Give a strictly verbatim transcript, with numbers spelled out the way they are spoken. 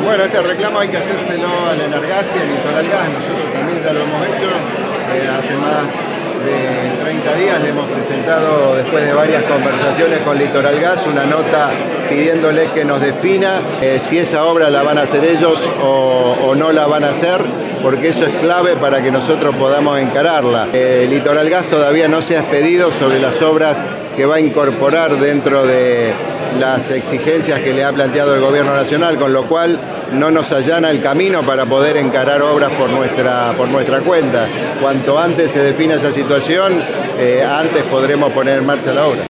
Bueno, este reclamo hay que hacérselo a la Enargas y al Litoral Gas. Nosotros también ya lo hemos hecho. Eh, hace más de treinta días le hemos presentado, después de varias conversaciones con Litoral Gas, una nota pidiéndole que nos defina eh, si esa obra la van a hacer ellos o, o no la van a hacer, porque eso es clave para que nosotros podamos encararla. Eh, Litoral Gas todavía no se ha expedido sobre las obras que va a incorporar dentro de las exigencias que le ha planteado el Gobierno Nacional, con lo cual no nos allana el camino para poder encarar obras por nuestra, por nuestra cuenta. Cuanto antes se defina esa situación, eh, antes podremos poner en marcha la obra.